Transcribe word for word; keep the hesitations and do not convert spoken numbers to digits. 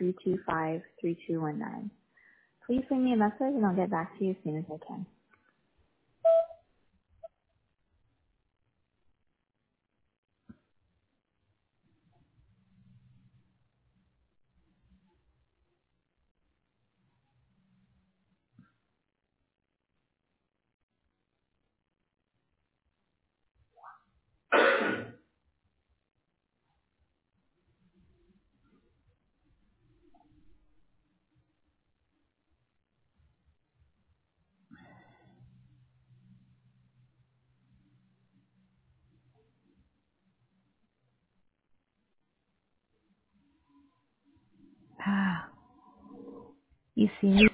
three two five, three two one nine. Please leave me a message and I'll get back to you as soon as I can. Ah, you see me.